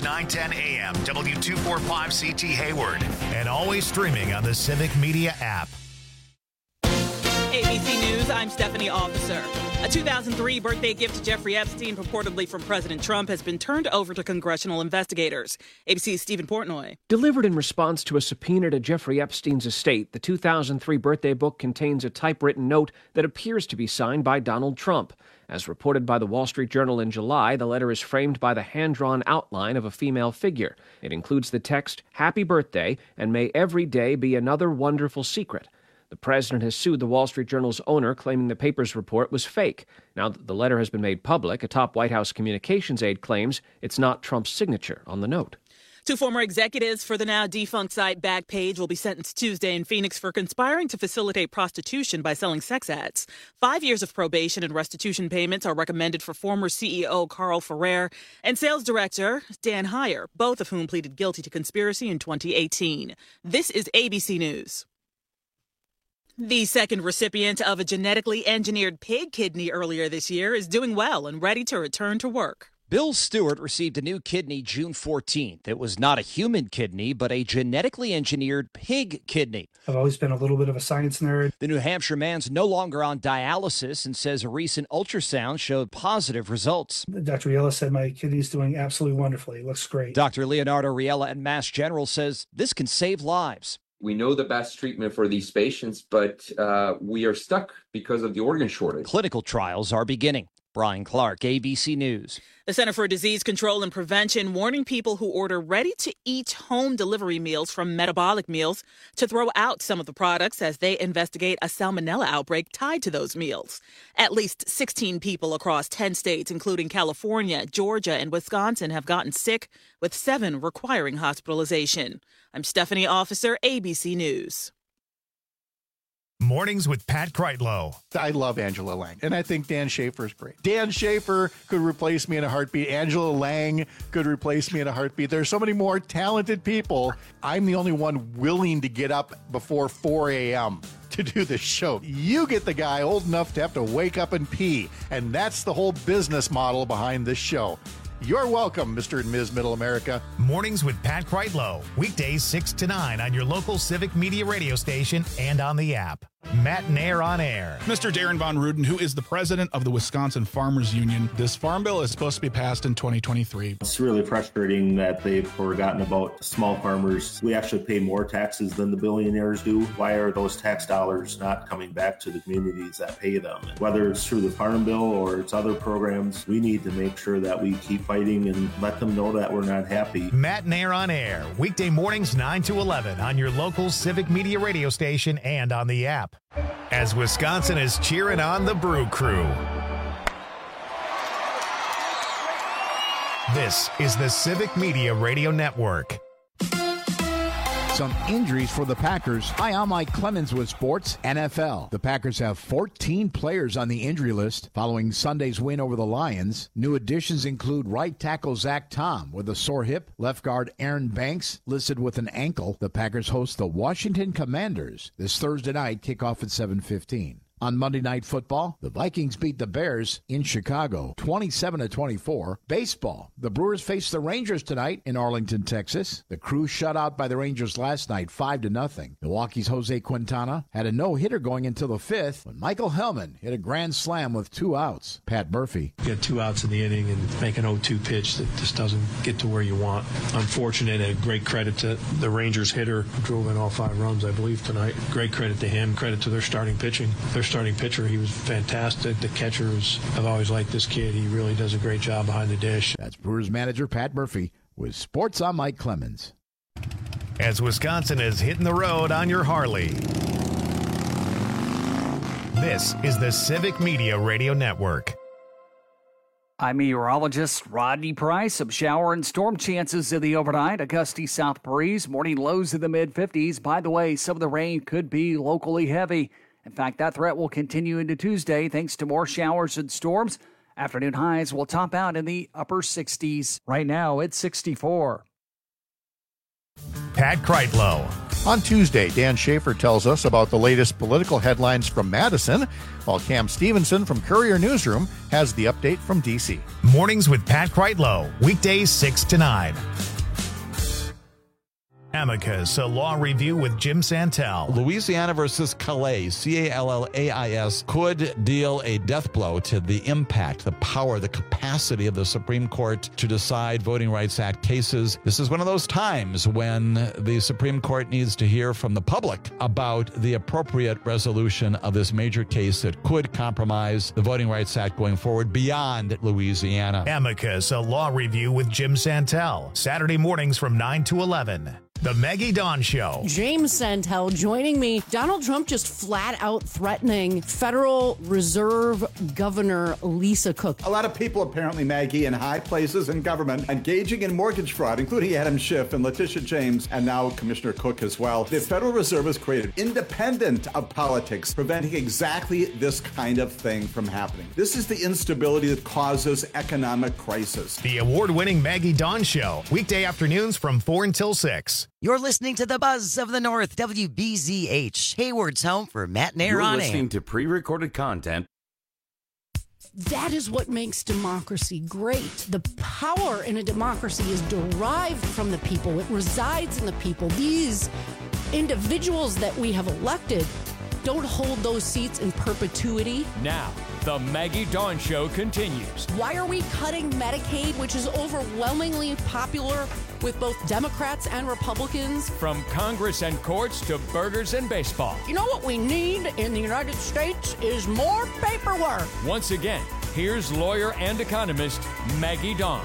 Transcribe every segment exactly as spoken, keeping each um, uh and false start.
nine ten a m, W two forty-five C T Hayward, and always streaming on the Civic Media app. A B C News, I'm Stephanie Officer. A two thousand three birthday gift to Jeffrey Epstein, purportedly from President Trump, has been turned over to congressional investigators. A B C's Stephen Portnoy. Delivered in response to a subpoena to Jeffrey Epstein's estate, the two thousand three birthday book contains a typewritten note that appears to be signed by Donald Trump. As reported by the Wall Street Journal in July, the letter is framed by the hand-drawn outline of a female figure. It includes the text, "Happy birthday, and may every day be another wonderful secret." The president has sued the Wall Street Journal's owner, claiming the paper's report was fake. Now that the letter has been made public, a top White House communications aide claims it's not Trump's signature on the note. Two former executives for the now defunct site Backpage will be sentenced Tuesday in Phoenix for conspiring to facilitate prostitution by selling sex ads. Five years of probation and restitution payments are recommended for former C E O Carl Ferrer and sales director Dan Heyer, both of whom pleaded guilty to conspiracy in twenty eighteen. This is A B C News. The second recipient of a genetically engineered pig kidney earlier this year is doing well and ready to return to work. Bill Stewart received a new kidney June fourteenth. It was not a human kidney, but a genetically engineered pig kidney. I've always been a little bit of a science nerd. The New Hampshire man's no longer on dialysis and says a recent ultrasound showed positive results. Doctor Riella said my kidney's doing absolutely wonderfully. It looks great. Doctor Leonardo Riella at Mass General says this can save lives. We know the best treatment for these patients, but uh, we are stuck because of the organ shortage. Clinical trials are beginning. Brian Clark, A B C News. The Center for Disease Control and Prevention warning people who order ready-to-eat home delivery meals from Metabolic Meals to throw out some of the products as they investigate a salmonella outbreak tied to those meals. At least sixteen people across ten states, including California, Georgia, and Wisconsin, have gotten sick, with seven requiring hospitalization. I'm Stephanie Officer, A B C News. Mornings with Pat Kreitlow. I love Angela Lang, and I think Dan Schaefer is great. Dan Schaefer could replace me in a heartbeat. Angela Lang could replace me in a heartbeat. There's so many more talented people. I'm the only one willing to get up before four a.m. to do this show. You get the guy old enough to have to wake up and pee, and that's the whole business model behind this show. You're welcome, Mister and Miz Middle America. Mornings with Pat Kreitlow. Weekdays six to nine on your local Civic Media radio station and on the app. Matt Nair on air. Mister Darren Von Ruden, who is the president of the Wisconsin Farmers Union. This farm bill is supposed to be passed in twenty twenty-three. It's really frustrating that they've forgotten about small farmers. We actually pay more taxes than the billionaires do. Why are those tax dollars not coming back to the communities that pay them? Whether it's through the farm bill or it's other programs, we need to make sure that we keep fighting and let them know that we're not happy. Matt Nair on air. Weekday mornings nine to eleven on your local Civic Media radio station and on the app. As Wisconsin is cheering on the Brew Crew. This is the Civic Media Radio Network. Some injuries for the Packers. Hi, I'm Mike Clemens with Sports N F L. The Packers have fourteen players on the injury list following Sunday's win over the Lions. New additions include right tackle Zach Tom with a sore hip, left guard Aaron Banks listed with an ankle. The Packers host the Washington Commanders this Thursday night, kickoff at seven fifteen. On Monday Night Football, the Vikings beat the Bears in Chicago, twenty-seven to twenty-four. Baseball, the Brewers face the Rangers tonight in Arlington, Texas. The Crew shut out by the Rangers last night, five to nothing. Milwaukee's Jose Quintana had a no-hitter going until the fifth when Michael Hellman hit a grand slam with two outs. Pat Murphy. You get two outs in the inning and make an oh two pitch that just doesn't get to where you want. Unfortunate, and great credit to the Rangers hitter who drove in all five runs, I believe, tonight. Great credit to him, credit to their starting pitching. Their starting pitcher, he was fantastic. The catcher was, I've always liked this kid. He really does a great job behind the dish. That's Brewers manager Pat Murphy with Sports on Mike Clemens. As Wisconsin is hitting the road on your Harley. This is the Civic Media Radio Network. I'm meteorologist Rodney Price. Some shower and storm chances in the overnight. A gusty south breeze. Morning lows in the mid fifties. By the way, some of the rain could be locally heavy. In fact, that threat will continue into Tuesday thanks to more showers and storms. Afternoon highs will top out in the upper sixties. Right now, it's sixty-four. Pat Kreitlow. On Tuesday, Dan Schaefer tells us about the latest political headlines from Madison, while Cam Stevenson from Courier Newsroom has the update from D C. Mornings with Pat Kreitlow, weekdays six to nine. Amicus, a law review with Jim Santel. Louisiana versus Calais, C A L L A I S, could deal a death blow to the impact, the power, the capacity of the Supreme Court to decide Voting Rights Act cases. This is one of those times when the Supreme Court needs to hear from the public about the appropriate resolution of this major case that could compromise the Voting Rights Act going forward beyond Louisiana. Amicus, a law review with Jim Santel. Saturday mornings from nine to eleven. The Maggie Dawn Show. James Santel joining me. Donald Trump just flat out threatening Federal Reserve Governor Lisa Cook. A lot of people apparently, Maggie, in high places in government engaging in mortgage fraud, including Adam Schiff and Letitia James, and now Commissioner Cook as well. The Federal Reserve has created independent of politics, preventing exactly this kind of thing from happening. This is the instability that causes economic crisis. The award-winning Maggie Dawn Show. Weekday afternoons from four until six. You're listening to the Buzz of the North, W B Z H, Hayward's home for Matt and Aaron. You're listening to pre-recorded content. That is what makes democracy great. The power in a democracy is derived from the people. It resides in the people. These individuals that we have elected don't hold those seats in perpetuity. Now, the Maggie Dawn Show continues. Why are we cutting Medicaid, which is overwhelmingly popular with both Democrats and Republicans? From Congress and courts to burgers and baseball. You know what we need in the United States is more paperwork. Once again, here's lawyer and economist Maggie Dawn.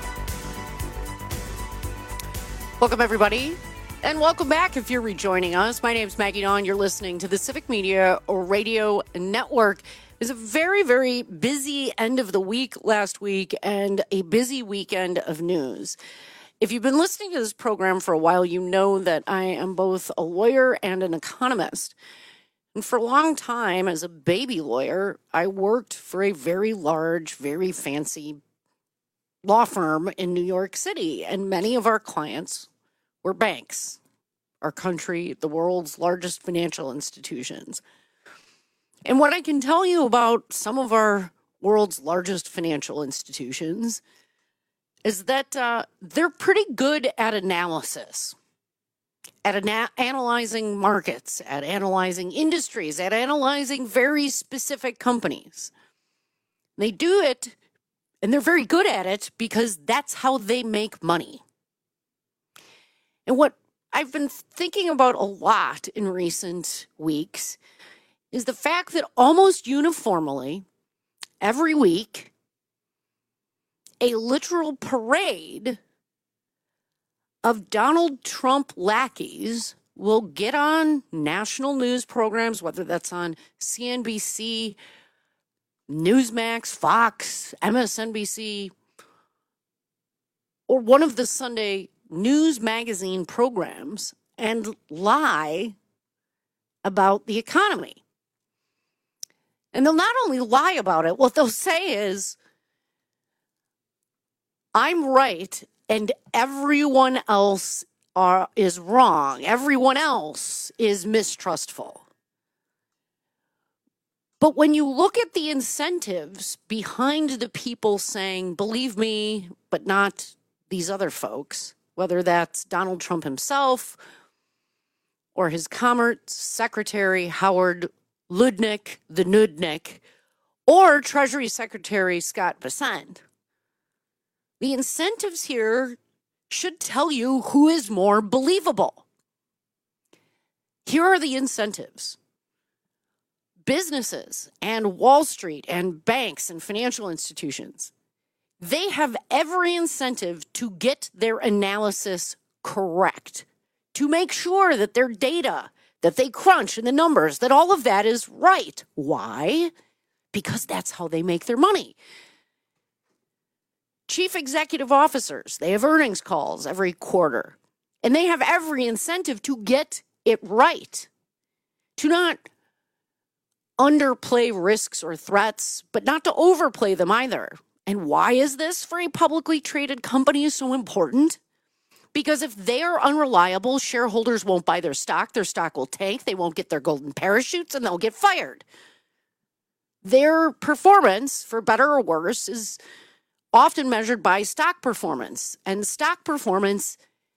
Welcome, everybody. And welcome back if you're rejoining us. My name's Maggie Dawn. You're listening to the Civic Media Radio Network. It was a very, very busy end of the week last week and a busy weekend of news. If you've been listening to this program for a while, you know that I am both a lawyer and an economist. And for a long time, as a baby lawyer, I worked for a very large, very fancy law firm in New York City. And many of our clients were banks, our country, the world's largest financial institutions. And what I can tell you about some of our world's largest financial institutions is that uh, they're pretty good at analysis, at ana- analyzing markets, at analyzing industries, at analyzing very specific companies. They do it, and they're very good at it because that's how they make money. And what I've been thinking about a lot in recent weeks is the fact that almost uniformly, every week, a literal parade of Donald Trump lackeys will get on national news programs, whether that's on C N B C, Newsmax, Fox, M S N B C, or one of the Sunday news magazine programs, and lie about the economy. And they'll not only lie about it, what they'll say is, I'm right and everyone else are, is wrong. Everyone else is mistrustful. But when you look at the incentives behind the people saying, believe me, but not these other folks, whether that's Donald Trump himself or his Commerce Secretary Howard Lutnick, the Nudnik, or Treasury Secretary Scott Bessent, the incentives here should tell you who is more believable. Here are the incentives. Businesses and Wall Street and banks and financial institutions, they have every incentive to get their analysis correct, to make sure that their data that they crunch and the numbers, that all of that is right. Why? Because that's how they make their money. Chief executive officers, they have earnings calls every quarter, and they have every incentive to get it right, to not underplay risks or threats, but not to overplay them either. And why is this for a publicly traded company so important? Because if they are unreliable, shareholders won't buy their stock, their stock will tank, they won't get their golden parachutes, and they'll get fired. Their performance, for better or worse, is often measured by stock performance. And stock performance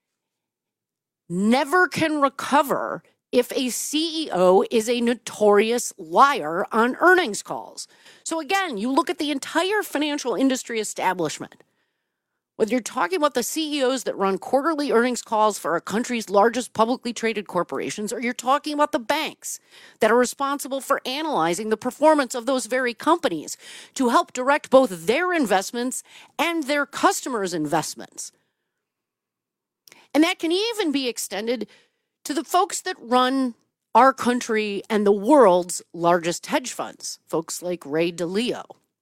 never can recover if a C E O is a notorious liar on earnings calls. So again, you look at the entire financial industry establishment. Whether you're talking about the C E Os that run quarterly earnings calls for our country's largest publicly traded corporations, or you're talking about the banks that are responsible for analyzing the performance of those very companies to help direct both their investments and their customers' investments. And that can even be extended to the folks that run our country and the world's largest hedge funds, folks like Ray Dalio.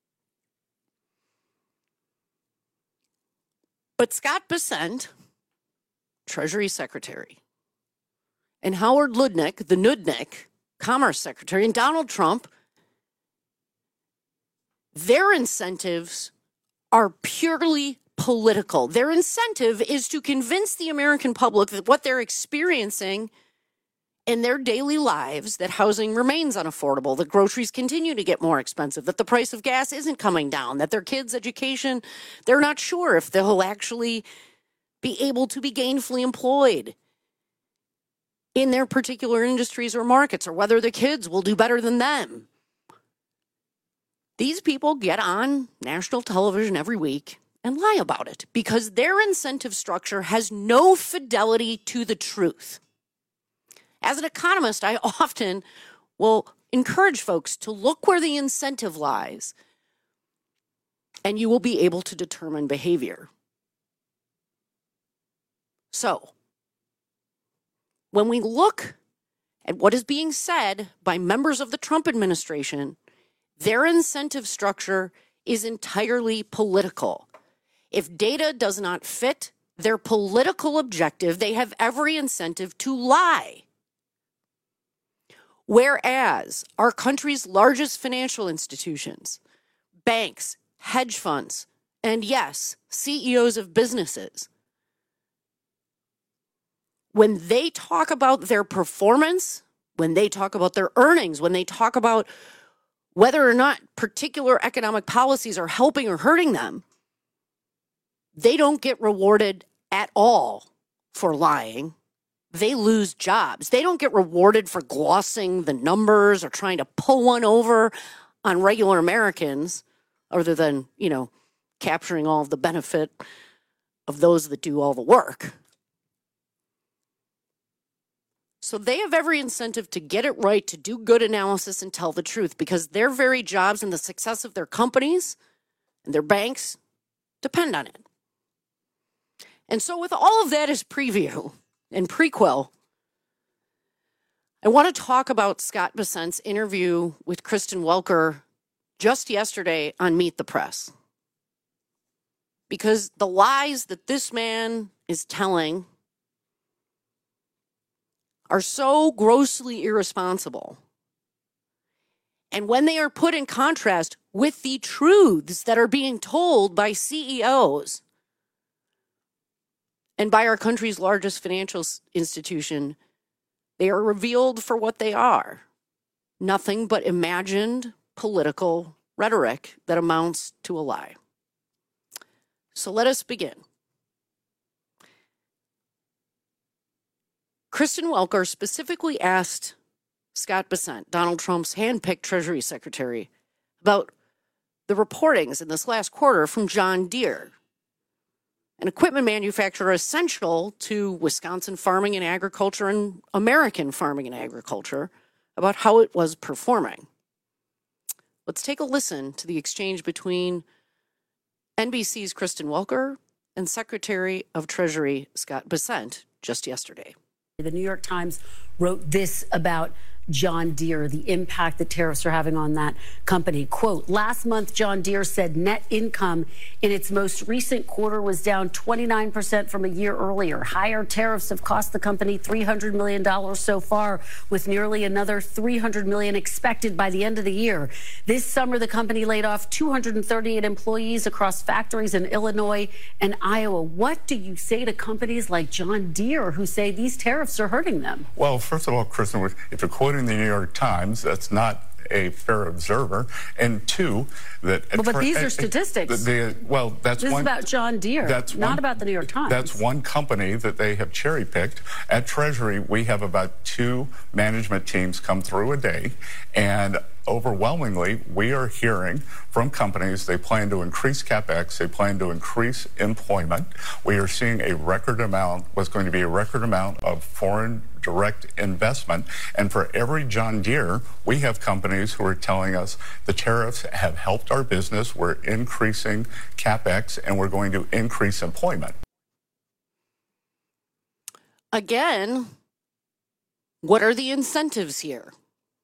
But Scott Bessent, Treasury Secretary, and Howard Lutnick, the Nudnik, Commerce Secretary, and Donald Trump, their incentives are purely political. Their incentive is to convince the American public that what they're experiencing in their daily lives, that housing remains unaffordable, that groceries continue to get more expensive, that the price of gas isn't coming down, that their kids' education, they're not sure if they'll actually be able to be gainfully employed in their particular industries or markets, or whether the kids will do better than them. These people get on national television every week and lie about it because their incentive structure has no fidelity to the truth. As an economist, I often will encourage folks to look where the incentive lies, and you will be able to determine behavior. So, when we look at what is being said by members of the Trump administration, their incentive structure is entirely political. If data does not fit their political objective, they have every incentive to lie. Whereas our country's largest financial institutions, banks, hedge funds, and yes, C E Os of businesses, when they talk about their performance, when they talk about their earnings, when they talk about whether or not particular economic policies are helping or hurting them, they don't get rewarded at all for lying. They lose jobs. They don't get rewarded for glossing the numbers or trying to pull one over on regular Americans, other than, you know, capturing all of the benefit of those that do all the work. So they have every incentive to get it right, to do good analysis and tell the truth, because their very jobs and the success of their companies and their banks depend on it. And so with all of that as preview and prequel, I want to talk about Scott Bessent's interview with Kristen Welker just yesterday on Meet the Press. Because the lies that this man is telling are so grossly irresponsible. And when they are put in contrast with the truths that are being told by C E Os and by our country's largest financial institution, they are revealed for what they are. Nothing but imagined political rhetoric that amounts to a lie. So let us begin. Kristen Welker specifically asked Scott Bessent, Donald Trump's handpicked Treasury Secretary, about the reportings in this last quarter from John Deere, an equipment manufacturer essential to Wisconsin farming and agriculture and American farming and agriculture, about how it was performing. Let's take a listen to the exchange between N B C's Kristen Welker and Secretary of Treasury Scott Bessent just yesterday. The New York Times wrote this about John Deere, the impact that tariffs are having on that company. Quote, last month, John Deere said net income in its most recent quarter was down twenty-nine percent from a year earlier. Higher tariffs have cost the company three hundred million dollars so far, with nearly another three hundred million dollars expected by the end of the year. This summer, the company laid off two hundred thirty-eight employees across factories in Illinois and Iowa. What do you say to companies like John Deere who say these tariffs are hurting them? Well, first of all, Kristen, if you're quoting the New York Times, that's not a fair observer. And two, that well, but these are statistics. The, the, well, that's this one. is about John Deere. That's not one, about the New York Times. That's one company that they have cherry picked. At Treasury, we have about two management teams come through a day, and overwhelmingly, we are hearing from companies they plan to increase CapEx, they plan to increase employment. We are seeing a record amount, what's going to be a record amount of foreign direct investment. And for every John Deere, we have companies who are telling us the tariffs have helped our business, we're increasing CapEx, and we're going to increase employment. Again, what are the incentives here?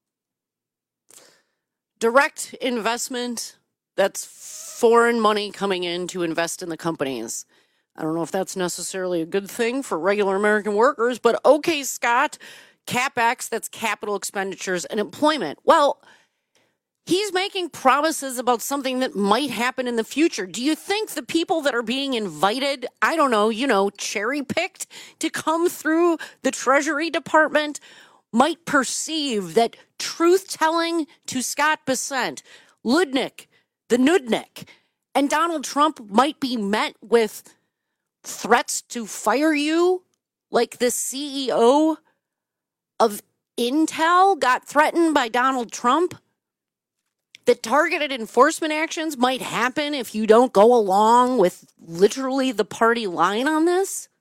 Direct investment, that's foreign money coming in to invest in the companies. I don't know if that's necessarily a good thing for regular American workers, but okay, Scott, CapEx, that's capital expenditures and employment. Well, he's making promises about something that might happen in the future. Do you think the people that are being invited, I don't know, you know, cherry-picked to come through the Treasury Department might perceive that truth-telling to Scott Bessent, Ludnick, the Nudnik, and Donald Trump might be met with threats to fire you, like the C E O of Intel got threatened by Donald Trump? That targeted enforcement actions might happen if you don't go along with literally the party line on this?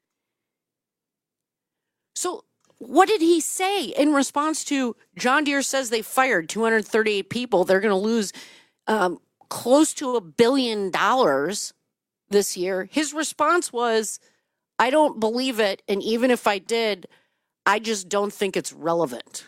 So what did he say in response to John Deere says they fired two hundred thirty-eight people? They're going to lose um, close to a billion dollars this year. His response was, I don't believe it. And even if I did, I just don't think it's relevant.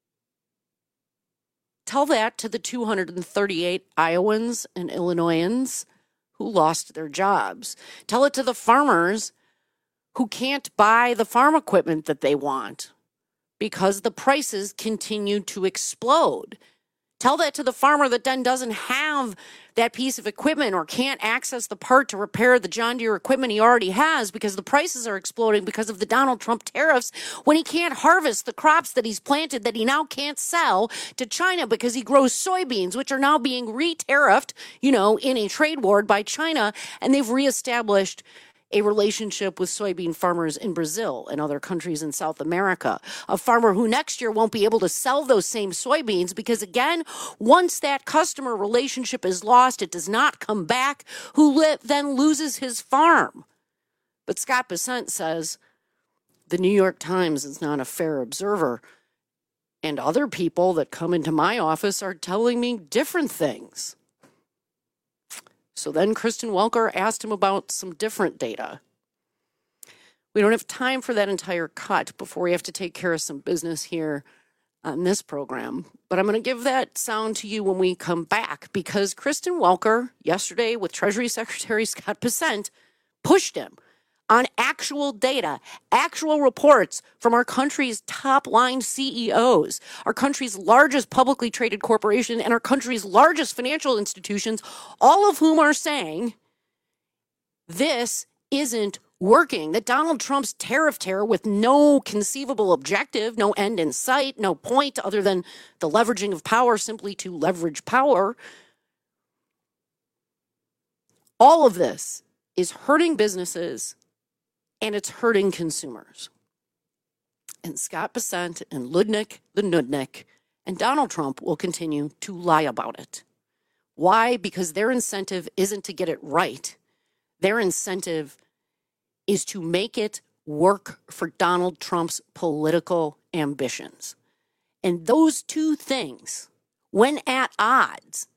Tell that to the two hundred thirty-eight Iowans and Illinoisans who lost their jobs. Tell it to the farmers who can't buy the farm equipment that they want because the prices continue to explode. Tell that to the farmer that then doesn't have that piece of equipment or can't access the part to repair the John Deere equipment he already has because the prices are exploding because of the Donald Trump tariffs when he can't harvest the crops that he's planted that he now can't sell to China because he grows soybeans, which are now being re-tariffed, you know, in a trade war by China, and they've reestablished a relationship with soybean farmers in Brazil and other countries in South America. A farmer who next year won't be able to sell those same soybeans because, again, once that customer relationship is lost, it does not come back, who li- then loses his farm. But Scott Bessent says the New York Times is not a fair observer, and other people that come into my office are telling me different things. So then Kristen Welker asked him about some different data. We don't have time for that entire cut before we have to take care of some business here on this program. But I'm going to give that sound to you when we come back because Kristen Welker yesterday with Treasury Secretary Scott Bessent pushed him on actual data, actual reports from our country's top-line C E Os, our country's largest publicly traded corporation, and our country's largest financial institutions, all of whom are saying this isn't working, that Donald Trump's tariff terror with no conceivable objective, no end in sight, no point other than the leveraging of power simply to leverage power, all of this is hurting businesses and it's hurting consumers. And Scott Bessent and Ludnick, the Nudnik, and Donald Trump will continue to lie about it. Why? Because their incentive isn't to get it right. Their incentive is to make it work for Donald Trump's political ambitions. And those two things, when at odds,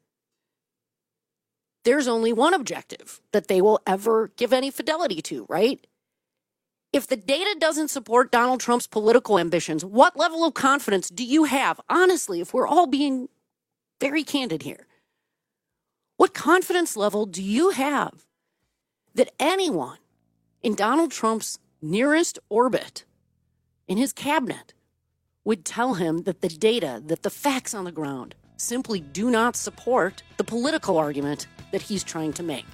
there's only one objective that they will ever give any fidelity to, right? If the data doesn't support Donald Trump's political ambitions, what level of confidence do you have? Honestly, if we're all being very candid here, what confidence level do you have that anyone in Donald Trump's nearest orbit, in his cabinet, would tell him that the data, that the facts on the ground simply do not support the political argument that he's trying to make?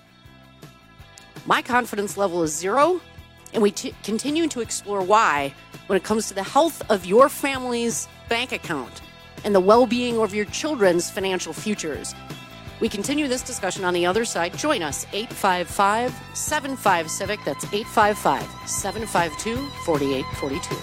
My confidence level is zero, and we t- continue to explore why when it comes to the health of your family's bank account and the well-being of your children's financial futures. We continue this discussion on the other side. Join us, eight five five, seven five, CIVIC. That's eight five five, seven five two, four eight four two.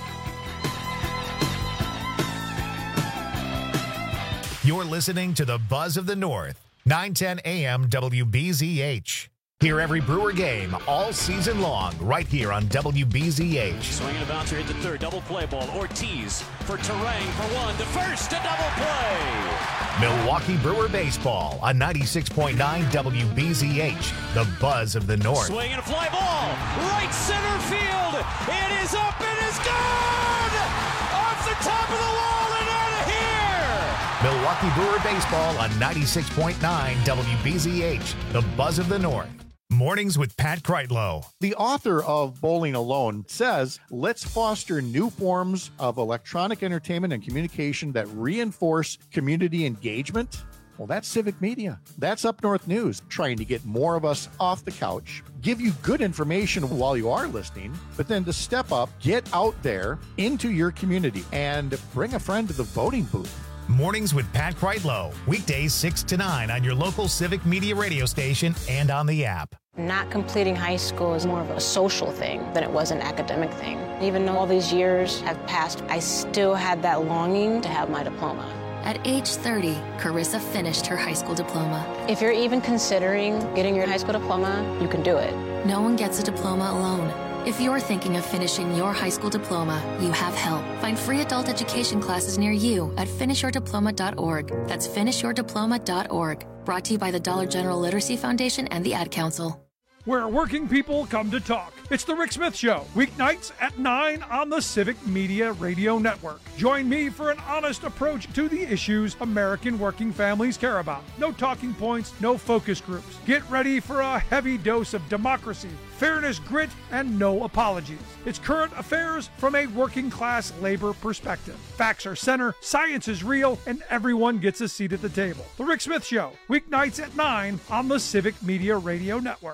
You're listening to the Buzz of the North, nine ten A M W B Z H. Hear every Brewer game all season long right here on W B Z H. Swinging a bouncer hit the third. Double play ball. Ortiz for Terang for one. To first, a double play. Milwaukee Brewer baseball on ninety-six point nine W B Z H, the Buzz of the North. Swinging a fly ball. Right center field. It is up. It is gone. Off the top of the wall and out of here. Milwaukee Brewer baseball on ninety-six point nine W B Z H, the Buzz of the North. Mornings with Pat Kreitlow. The author of Bowling Alone says, let's foster new forms of electronic entertainment and communication that reinforce community engagement. Well, that's Civic Media. That's Up North News, trying to get more of us off the couch, give you good information while you are listening, but then to step up, get out there into your community and bring a friend to the voting booth. Mornings with Pat Kreitlow, weekdays six to nine on your local Civic Media radio station and on the app. Not completing high school is more of a social thing than it was an academic thing. Even though all these years have passed, I still had that longing to have my diploma. At age thirty, Carissa finished her high school diploma. If you're even considering getting your high school diploma, you can do it. No one gets a diploma alone. If you're thinking of finishing your high school diploma, you have help. Find free adult education classes near you at finish your diploma dot org. That's finish your diploma dot org. Brought to you by the Dollar General Literacy Foundation and the Ad Council. Where working people come to talk. It's the Rick Smith Show, weeknights at nine on the Civic Media Radio Network. Join me for an honest approach to the issues American working families care about. No talking points, no focus groups. Get ready for a heavy dose of democracy, fairness, grit, and no apologies. It's current affairs from a working class labor perspective. Facts are center, science is real, and everyone gets a seat at the table. The Rick Smith Show, weeknights at nine on the Civic Media Radio Network.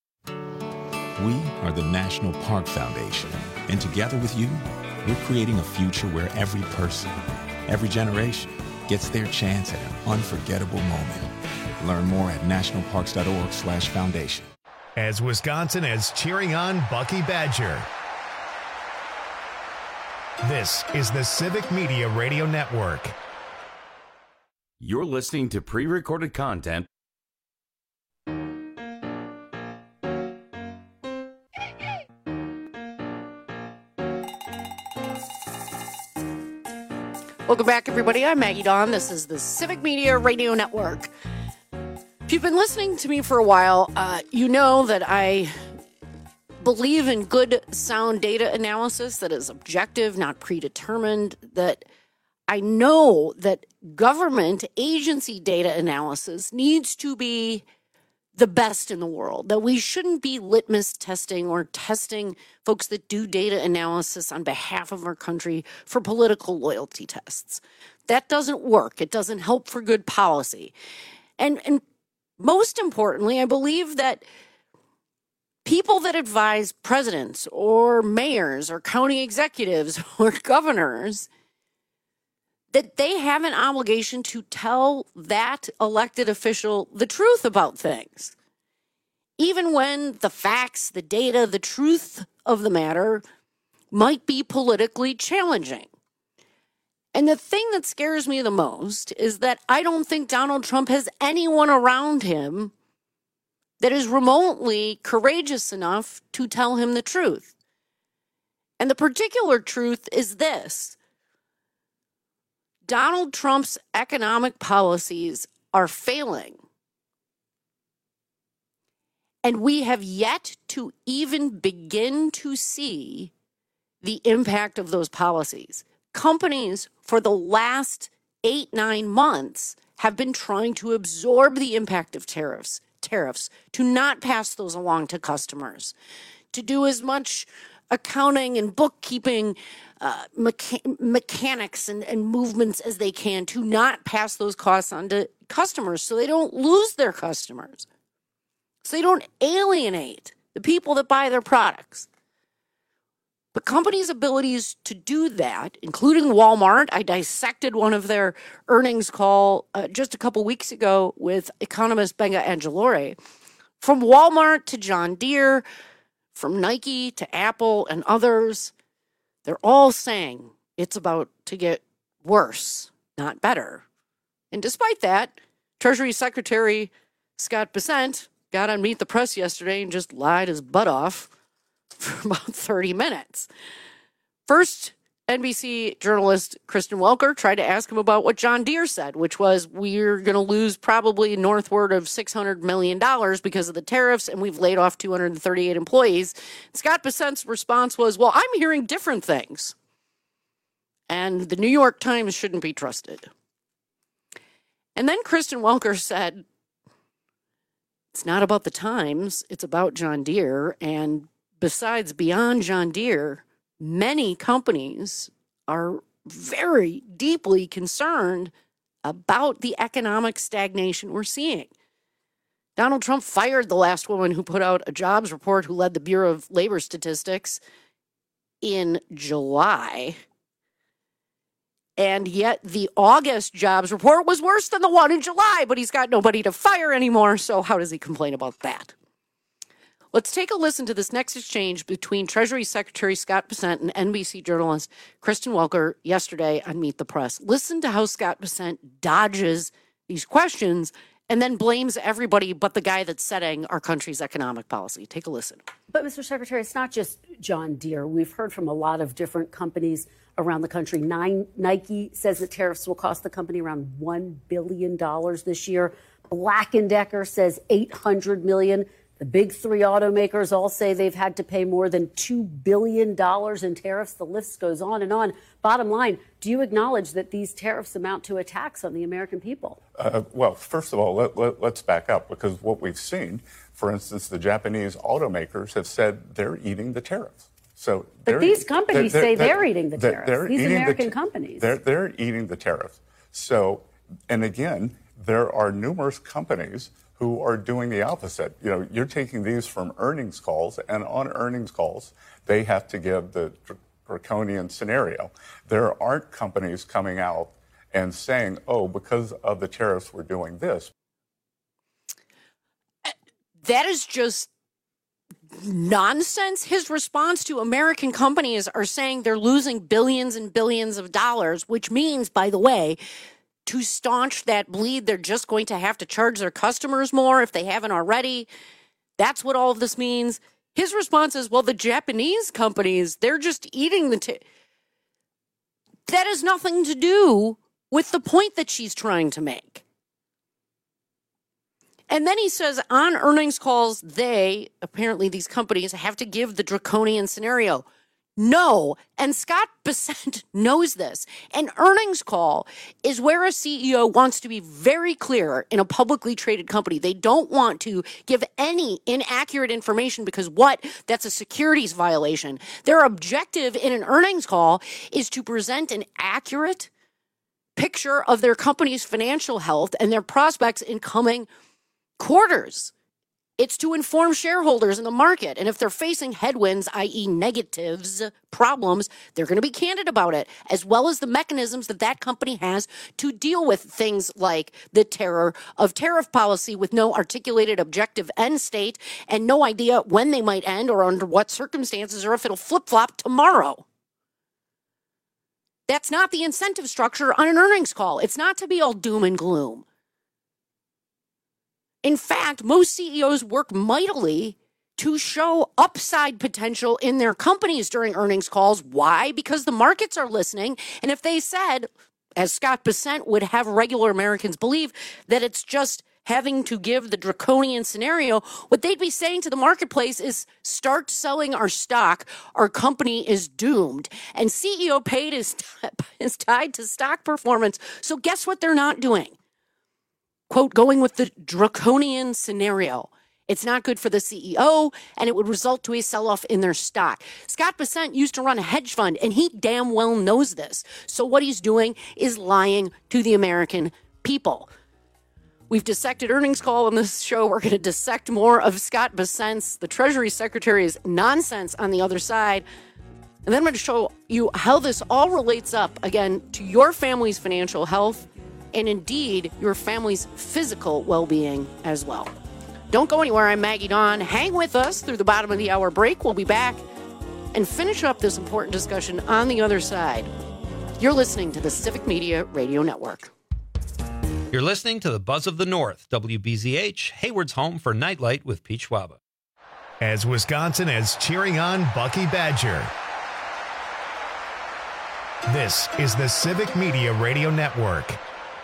We are the National Park Foundation, and together with you, we're creating a future where every person, every generation, gets their chance at an unforgettable moment. Learn more at national parks dot org slash foundation. As Wisconsin is cheering on Bucky Badger, this is the Civic Media Radio Network. You're listening to pre-recorded content. Welcome back, everybody. I'm Maggie Dawn. This is the Civic Media Radio Network. If you've been listening to me for a while, uh, you know that I believe in good, sound data analysis that is objective, not predetermined, that I know that government agency data analysis needs to be the best in the world, that we shouldn't be litmus testing or testing folks that do data analysis on behalf of our country for political loyalty tests. That doesn't work. It doesn't help for good policy. And, and most importantly, I believe that people that advise presidents or mayors or county executives or governors, that they have an obligation to tell that elected official the truth about things. Even when the facts, the data, the truth of the matter might be politically challenging. And the thing that scares me the most is that I don't think Donald Trump has anyone around him that is remotely courageous enough to tell him the truth. And the particular truth is this: Donald Trump's economic policies are failing. And we have yet to even begin to see the impact of those policies. Companies for the last eight, nine months have been trying to absorb the impact of tariffs, tariffs, to not pass those along to customers, to do as much accounting and bookkeeping uh, mecha- mechanics and, and movements as they can to not pass those costs on to customers so they don't lose their customers, so they don't alienate the people that buy their products. But companies' abilities to do that, including Walmart, I dissected one of their earnings call uh, just a couple weeks ago with economist Benga Angelore. From Walmart to John Deere, from Nike to Apple and others, they're all saying it's about to get worse, not better. And despite that, Treasury Secretary Scott Bessent got on Meet the Press yesterday and just lied his butt off for about thirty minutes. First, N B C journalist Kristen Welker tried to ask him about what John Deere said, which was, we're going to lose probably northward of six hundred million dollars because of the tariffs, and we've laid off two hundred thirty-eight employees. Scott Bessent's response was, well, I'm hearing different things, and the New York Times shouldn't be trusted. And then Kristen Welker said, it's not about the Times, it's about John Deere, and besides, beyond John Deere, many companies are very deeply concerned about the economic stagnation we're seeing. Donald Trump fired the last woman who put out a jobs report, who led the Bureau of Labor Statistics, in July. And yet the August jobs report was worse than the one in July, but he's got nobody to fire anymore, so how does he complain about that? Let's take a listen to this next exchange between Treasury Secretary Scott Bessent and N B C journalist Kristen Welker yesterday on Meet the Press. Listen to how Scott Bessent dodges these questions and then blames everybody but the guy that's setting our country's economic policy. Take a listen. But, Mister Secretary, it's not just John Deere. We've heard from a lot of different companies around the country. Nine, Nike says that tariffs will cost the company around one billion dollars this year. Black and Decker says eight hundred million dollars. The big three automakers all say they've had to pay more than two billion dollars in tariffs. The list goes on and on. Bottom line, do you acknowledge that these tariffs amount to a tax on the American people? Uh, well, first of all, let, let, let's back up, because what we've seen, for instance, the Japanese automakers have said they're eating the tariffs. So but these companies they're, say they're, they're eating the tariffs. They're these eating American the, companies. They're, they're eating the tariffs. So, and again, there are numerous companies who are doing the opposite. You know, you're taking these from earnings calls, and on earnings calls, they have to give the draconian scenario. There aren't companies coming out and saying, oh, because of the tariffs, we're doing this. That is just nonsense. His response to American companies are saying they're losing billions and billions of dollars, which means, by the way, to staunch that bleed, they're just going to have to charge their customers more if they haven't already. That's what all of this means. His response is, well, the Japanese companies, they're just eating the... T-. That has nothing to do with the point that she's trying to make. And then he says on earnings calls, they, apparently these companies, have to give the draconian scenario. No, and Scott Bessent knows this. An earnings call is where a C E O wants to be very clear in a publicly traded company. They don't want to give any inaccurate information because what? That's a securities violation. Their objective in an earnings call is to present an accurate picture of their company's financial health and their prospects in coming quarters. It's to inform shareholders in the market. And if they're facing headwinds, that is negatives, problems, they're going to be candid about it, as well as the mechanisms that that company has to deal with things like the terror of tariff policy with no articulated objective end state and no idea when they might end or under what circumstances or if it'll flip-flop tomorrow. That's not the incentive structure on an earnings call. It's not to be all doom and gloom. In fact, most C E Os work mightily to show upside potential in their companies during earnings calls. Why? Because the markets are listening. And if they said, as Scott Bessent would have regular Americans believe, that it's just having to give the draconian scenario, what they'd be saying to the marketplace is start selling our stock. Our company is doomed. And C E O paid is, is tied to stock performance. So guess what they're not doing? Quote, going with the draconian scenario. It's not good for the C E O, and it would result to a sell-off in their stock. Scott Bessent used to run a hedge fund, and he damn well knows this. So what he's doing is lying to the American people. We've dissected earnings call on this show. We're going to dissect more of Scott Bessent's, the Treasury Secretary's nonsense on the other side. And then I'm going to show you how this all relates up, again, to your family's financial health and indeed your family's physical well-being as well. Don't go anywhere. I'm Maggie Dawn. Hang with us through the bottom of the hour break. We'll be back and finish up this important discussion on the other side. You're listening to the Civic Media Radio Network. You're listening to the Buzz of the North, W B Z H, Hayward's home for Nightlight with Pete Schwaba. As Wisconsin is cheering on Bucky Badger. This is the Civic Media Radio Network.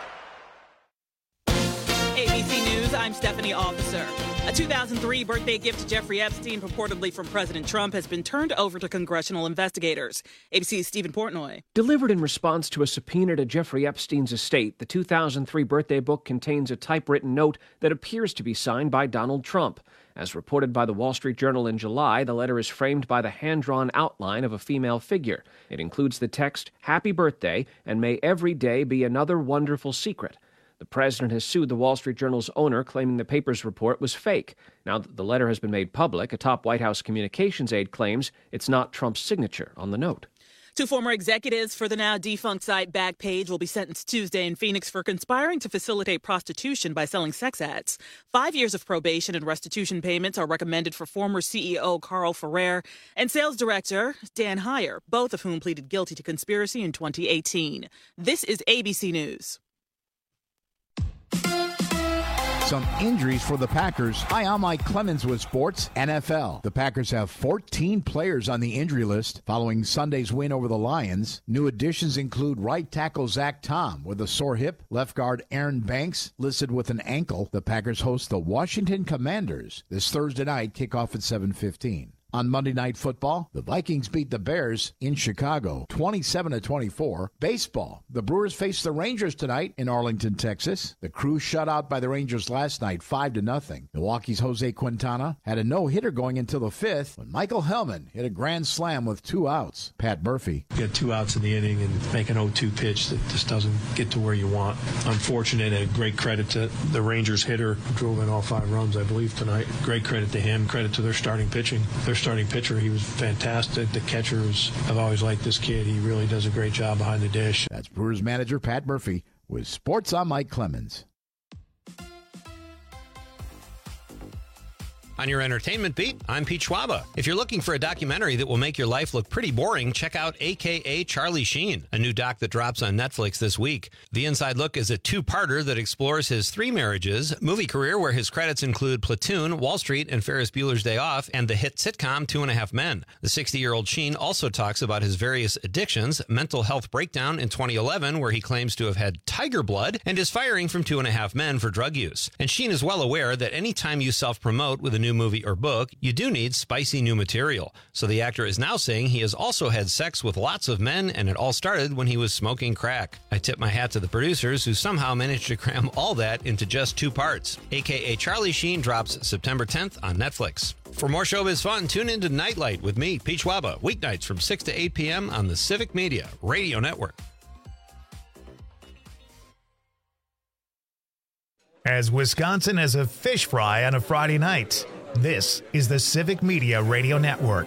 A B C News, I'm Stephanie Officer. A two thousand three birthday gift to Jeffrey Epstein, purportedly from President Trump, has been turned over to congressional investigators. A B C's Stephen Portnoy. Delivered in response to a subpoena to Jeffrey Epstein's estate, the two thousand three birthday book contains a typewritten note that appears to be signed by Donald Trump. As reported by the Wall Street Journal in July, the letter is framed by the hand-drawn outline of a female figure. It includes the text, "Happy birthday, and may every day be another wonderful secret." The president has sued the Wall Street Journal's owner, claiming the paper's report was fake. Now that the letter has been made public, a top White House communications aide claims it's not Trump's signature on the note. Two former executives for the now defunct site Backpage will be sentenced Tuesday in Phoenix for conspiring to facilitate prostitution by selling sex ads. Five years of probation and restitution payments are recommended for former C E O Carl Ferrer and sales director Dan Heyer, both of whom pleaded guilty to conspiracy in twenty eighteen. This is A B C News. Some injuries for the Packers. Hi, I'm Mike Clemens with Sports N F L. The Packers have fourteen players on the injury list following Sunday's win over the Lions. New additions include right tackle Zach Tom with a sore hip, left guard Aaron Banks listed with an ankle. The Packers host the Washington Commanders this Thursday night, kickoff at seven fifteen. On Monday Night Football, the Vikings beat the Bears in Chicago, twenty-seven to twenty-four. Baseball, the Brewers face the Rangers tonight in Arlington, Texas. The Crew shut out by the Rangers last night, five to nothing. Milwaukee's Jose Quintana had a no-hitter going until the fifth when Michael Hellman hit a grand slam with two outs. Pat Murphy. You get two outs in the inning and make an oh two pitch that just doesn't get to where you want. Unfortunate, and great credit to the Rangers hitter who drove in all five runs, I believe, tonight. Great credit to him. Credit to their starting pitching. Their starting pitcher, he was fantastic. The catchers, I've always liked this kid. He really does a great job behind the dish. That's Brewers manager Pat Murphy with Sports on Mike Clemens. On your entertainment beat, I'm Pete Schwaba. If you're looking for a documentary that will make your life look pretty boring, check out A K A Charlie Sheen, a new doc that drops on Netflix this week. The Inside Look is a two-parter that explores his three marriages, movie career where his credits include Platoon, Wall Street, and Ferris Bueller's Day Off, and the hit sitcom Two and a Half Men. The sixty-year-old Sheen also talks about his various addictions, mental health breakdown in twenty eleven, where he claims to have had tiger blood, and his firing from Two and a Half Men for drug use. And Sheen is well aware that any time you self-promote with a new movie or book, you do need spicy new material. So the actor is now saying he has also had sex with lots of men, and it all started when he was smoking crack. I tip my hat to the producers who somehow managed to cram all that into just two parts. A K A Charlie Sheen drops September tenth on Netflix. For more showbiz fun, tune into Nightlight with me, Pete Schwaba, weeknights from six to eight p.m. on the Civic Media Radio Network. As Wisconsin has a fish fry on a Friday night, this is the Civic Media Radio Network.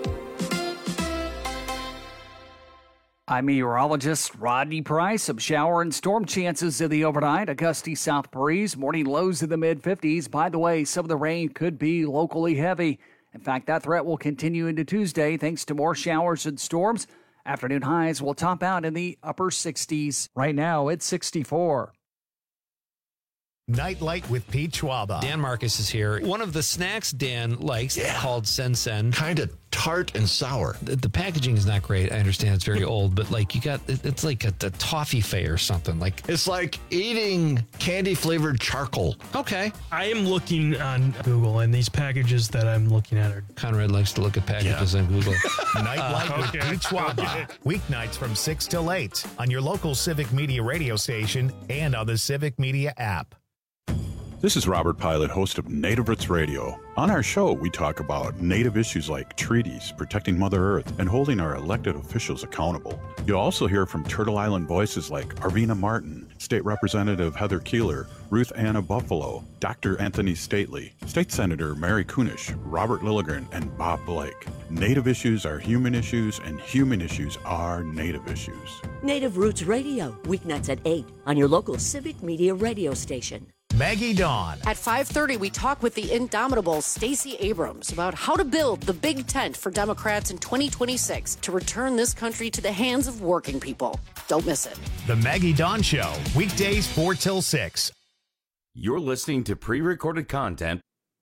I'm meteorologist Rodney Price. Some shower and storm chances in the overnight. A gusty south breeze. Morning lows in the mid fifties. By the way, some of the rain could be locally heavy. In fact, that threat will continue into Tuesday thanks to more showers and storms. Afternoon highs will top out in the upper sixties. Right now, it's sixty-four. Nightlight with Pete Schwaba. Dan Marcus is here. One of the snacks Dan likes, yeah, called Sen Sen. Kind of tart and sour. The, the packaging is not great. I understand it's very old, but like you got, it, it's like a, a toffee fay or something. Like It's like eating candy-flavored charcoal. Okay. I am looking on Google, and these packages that I'm looking at are... Conrad likes to look at packages yeah. on Google. Nightlight uh, okay. with Pete Schwaba. Weeknights from six till eight on your local Civic Media radio station and on the Civic Media app. This is Robert Pilot, host of Native Roots Radio. On our show, we talk about Native issues like treaties, protecting Mother Earth, and holding our elected officials accountable. You'll also hear from Turtle Island voices like Arvina Martin, State Representative Heather Keeler, Ruth Anna Buffalo, Doctor Anthony Stately, State Senator Mary Kunish, Robert Lilligren, and Bob Blake. Native issues are human issues, and human issues are Native issues. Native Roots Radio, weeknights at eight on your local Civic Media radio station. Maggie Dawn. At five thirty, we talk with the indomitable Stacey Abrams about how to build the big tent for Democrats in twenty twenty-six to return this country to the hands of working people. Don't miss it. The Maggie Dawn Show, weekdays four till six. You're listening to pre-recorded content.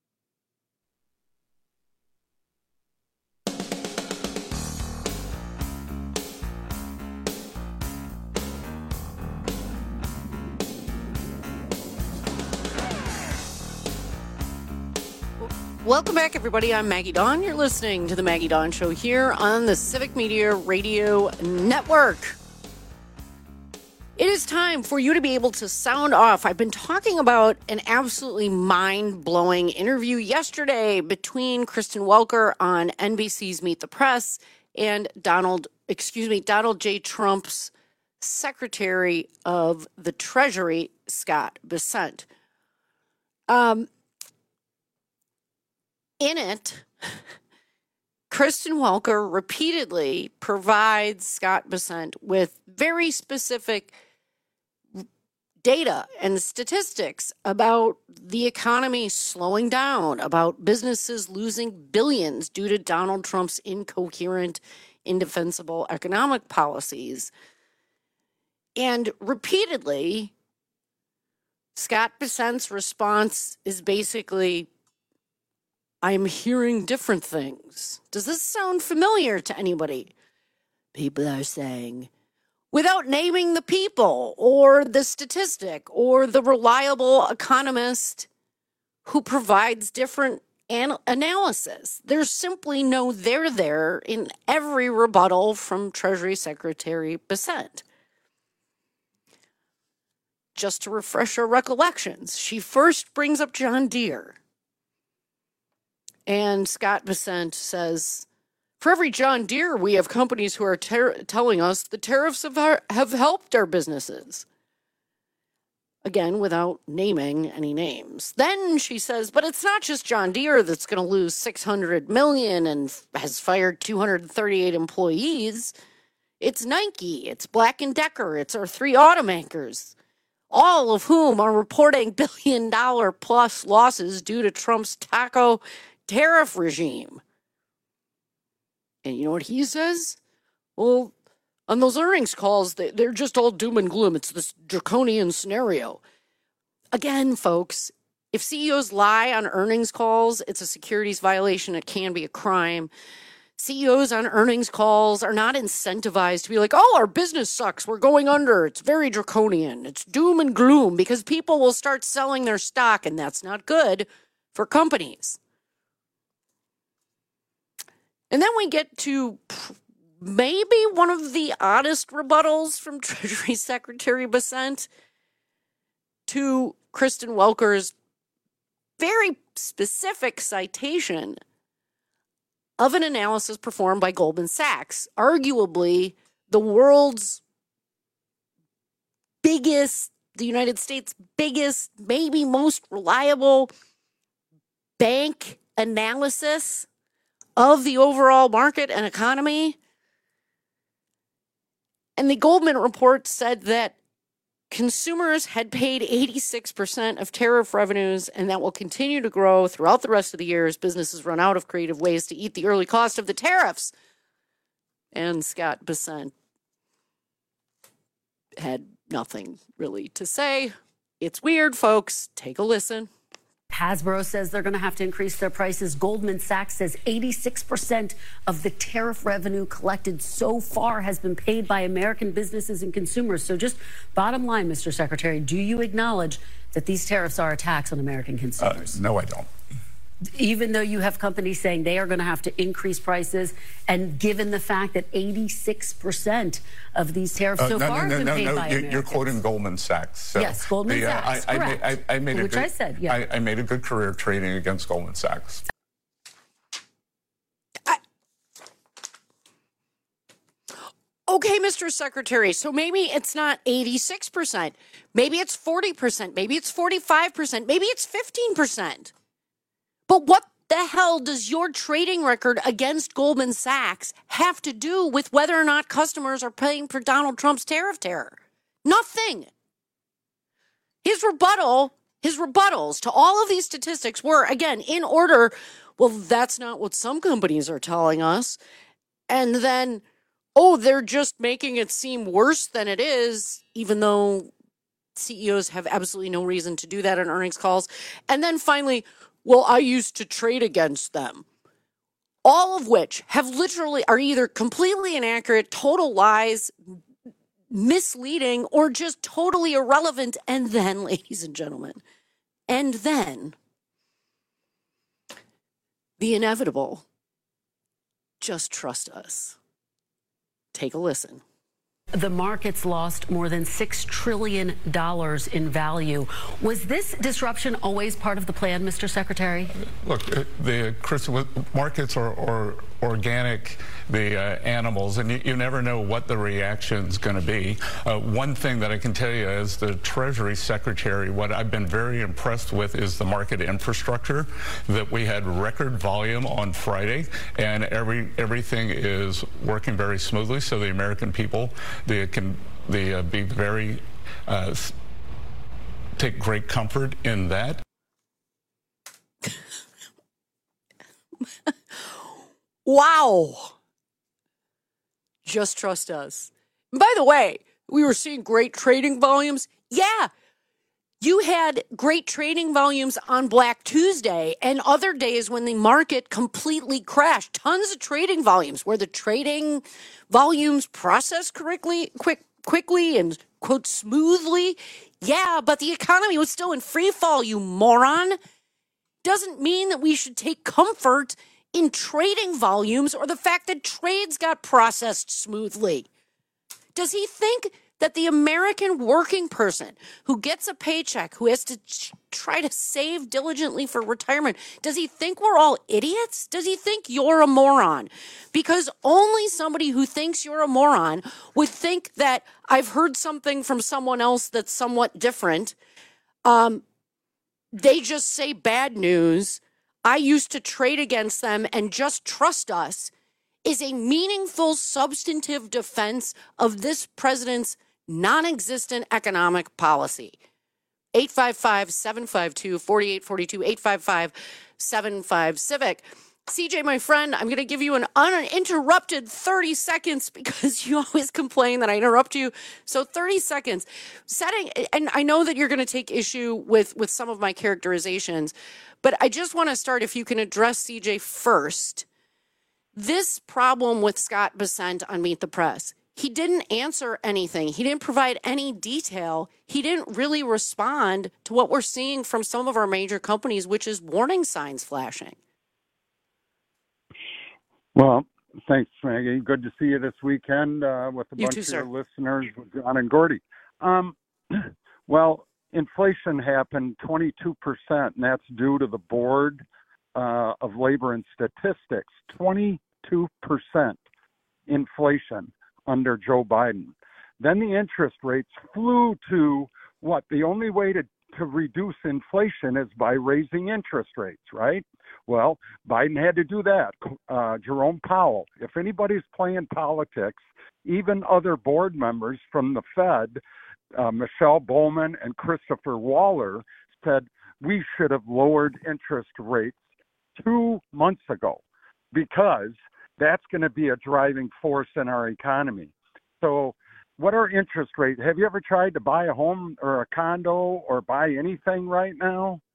Welcome back, everybody. I'm Maggie Dawn. You're listening to the Maggie Dawn Show here on the Civic Media Radio Network. It is time for you to be able to sound off. I've been talking about an absolutely mind-blowing interview yesterday between Kristen Welker on N B C's Meet the Press and Donald, excuse me, Donald J. Trump's Secretary of the Treasury, Scott Bessent. Um... In it, Kristen Welker repeatedly provides Scott Bessent with very specific data and statistics about the economy slowing down, about businesses losing billions due to Donald Trump's incoherent, indefensible economic policies. And repeatedly, Scott Bessent's response is basically, I'm hearing different things. Does this sound familiar to anybody? People are saying, without naming the people or the statistic or the reliable economist who provides different an- analysis. There's simply no there there in every rebuttal from Treasury Secretary Bessent. Just to refresh our recollections, she first brings up John Deere. And Scott Bessent says, for every John Deere, we have companies who are ter- telling us the tariffs have, our, have helped our businesses. Again, without naming any names. Then she says, but it's not just John Deere that's going to lose six hundred million dollars and f- has fired two hundred thirty-eight employees. It's Nike, it's Black and Decker, it's our three automakers, all of whom are reporting billion dollar plus losses due to Trump's taco tariff regime. And you know what he says? Well, on those earnings calls, they're just all doom and gloom. It's this draconian scenario. Again, folks, if C E Os lie on earnings calls, it's a securities violation. It can be a crime. C E Os on earnings calls are not incentivized to be like, oh, our business sucks. We're going under. It's very draconian. It's doom and gloom because people will start selling their stock, and that's not good for companies. And then we get to maybe one of the oddest rebuttals from Treasury Secretary Bessent to Kristen Welker's very specific citation of an analysis performed by Goldman Sachs, arguably the world's biggest, the United States' biggest, maybe most reliable bank analysis of the overall market and economy. And the Goldman report said that consumers had paid eighty-six percent of tariff revenues, and that will continue to grow throughout the rest of the year as businesses run out of creative ways to eat the early cost of the tariffs. And Scott Bessent had nothing really to say. It's weird, folks. Take a listen. Hasbro says they're going to have to increase their prices. Goldman Sachs says eighty-six percent of the tariff revenue collected so far has been paid by American businesses and consumers. So just bottom line, Mister Secretary, do you acknowledge that these tariffs are a tax on American consumers? Uh, no, I don't. Even though you have companies saying they are going to have to increase prices, and given the fact that eighty-six percent of these tariffs Uh, so no, far no, have been no, paid no, by you're, Americans. you're quoting Goldman Sachs. So Yes, Goldman the, uh, Sachs, I, I, correct. made, I, I made a Which good, I said, yeah. I, I made a good career trading against Goldman Sachs. Okay, Mister Secretary, so maybe it's not eighty-six percent. Maybe it's forty percent. Maybe it's forty-five percent. Maybe it's fifteen percent. But what the hell does your trading record against Goldman Sachs have to do with whether or not customers are paying for Donald Trump's tariff terror? Nothing. His rebuttal, his rebuttals to all of these statistics were, again, in order, well, that's not what some companies are telling us. And then, oh, they're just making it seem worse than it is, even though C E Os have absolutely no reason to do that on earnings calls. And then finally, well, I used to trade against them. All of which have literally are either completely inaccurate, total lies, misleading, or just totally irrelevant. And then, ladies and gentlemen, and then the inevitable. Just trust us. Take a listen. The markets lost more than six trillion dollars in value. Was this disruption always part of the plan, Mister Secretary? Look, the Chris, markets are, are organic, the uh, animals, and you, you never know what the reaction's going to be. Uh, one thing that I can tell you as the Treasury Secretary, what I've been very impressed with is the market infrastructure, that we had record volume on Friday, and every everything is working very smoothly, so the American people they can they, uh, be very, uh, take great comfort in that. Wow. Just trust us. And by the way, we were seeing great trading volumes. Yeah. You had great trading volumes on Black Tuesday and other days when the market completely crashed. Tons of trading volumes. Were the trading volumes processed correctly, quick, quickly and, quote, smoothly? Yeah, but the economy was still in free fall, you moron. Doesn't mean that we should take comfort in trading volumes or the fact that trades got processed smoothly. Does he think that the American working person who gets a paycheck, who has to ch- try to save diligently for retirement, does he think we're all idiots? Does he think you're a moron? Because only somebody who thinks you're a moron would think that I've heard something from someone else that's somewhat different. Um, they just say bad news. I used to trade against them and just trust us is a meaningful, substantive defense of this president's non-existent economic policy. eight five five, seven five two, four eight four two, eight five five, seven five Civic. C J, my friend, I'm going to give you an uninterrupted thirty seconds because you always complain that I interrupt you. So thirty seconds. Setting, and I know that you're going to take issue with, with some of my characterizations, but I just want to start, if you can address C J first. This problem with Scott Bessent on Meet the Press. He didn't answer anything. He didn't provide any detail. He didn't really respond to what we're seeing from some of our major companies, which is warning signs flashing. Well, thanks, Maggie. Good to see you this weekend uh, with a You bunch too, of sir. your listeners, with John and Gordy. Um, well, inflation happened twenty-two percent, and that's due to the Board uh, of Labor and Statistics. twenty-two percent inflation under Joe Biden. Then the interest rates flew to what? The only way to, to reduce inflation is by raising interest rates, right? Well, Biden had to do that. Uh, Jerome Powell, if anybody's playing politics, even other board members from the Fed, uh, Michelle Bowman and Christopher Waller, said we should have lowered interest rates two months ago because that's going to be a driving force in our economy. So what are interest rates? Have you ever tried to buy a home or a condo or buy anything right now?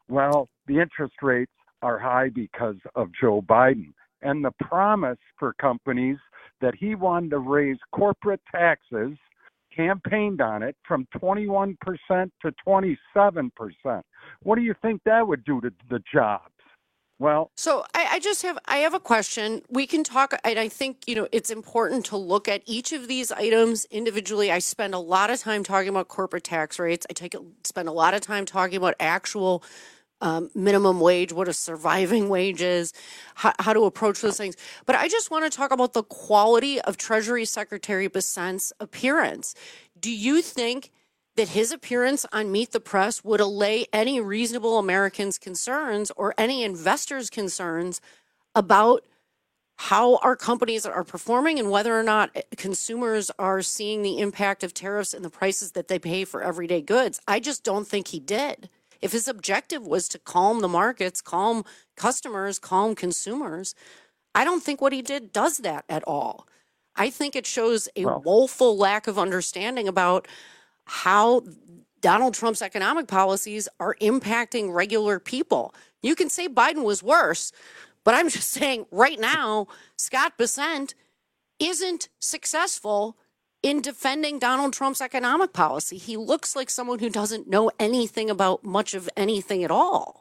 Well, the interest rates are high because of Joe Biden and the promise for companies that he wanted to raise corporate taxes, campaigned on it, from twenty-one percent to twenty-seven percent. What do you think that would do to the jobs? Well, so I, I just have I have a question. We can talk, and I think you know it's important to look at each of these items individually. I spend a lot of time talking about corporate tax rates. I take spend a lot of time talking about actual um, minimum wage, what a surviving wage is, how, how to approach those things. But I just want to talk about the quality of Treasury Secretary Bessent's appearance. Do you think that his appearance on Meet the Press would allay any reasonable Americans' concerns or any investors' concerns about how our companies are performing and whether or not consumers are seeing the impact of tariffs and the prices that they pay for everyday goods? I just don't think he did. If his objective was to calm the markets, calm customers, calm consumers, I don't think what he did does that at all. I think it shows a well, woeful lack of understanding about how Donald Trump's economic policies are impacting regular people. You can say Biden was worse, but I'm just saying right now, Scott Bessent isn't successful in defending Donald Trump's economic policy. He looks like someone who doesn't know anything about much of anything at all.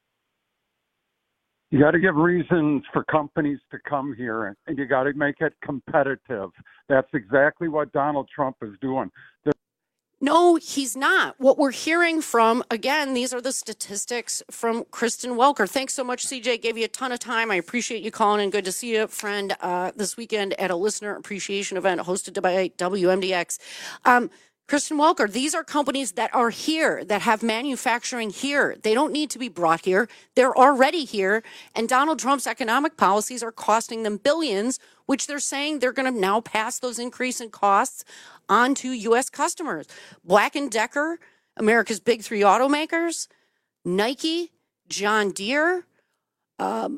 You got to give reasons for companies to come here, and you got to make it competitive. That's exactly what Donald Trump is doing. The- No, he's not. What we're hearing from, again, these are the statistics from Kristen Welker. Thanks so much, C J. Gave you a ton of time. I appreciate you calling in. Good to see you, friend, uh, this weekend at a listener appreciation event hosted by W M D X. Um, Kristen Welker, these are companies that are here, that have manufacturing here. They don't need to be brought here. They're already here. And Donald Trump's economic policies are costing them billions, which they're saying they're going to now pass those increase in costs on to U S customers. Black and Decker, America's big three automakers, Nike, John Deere, um,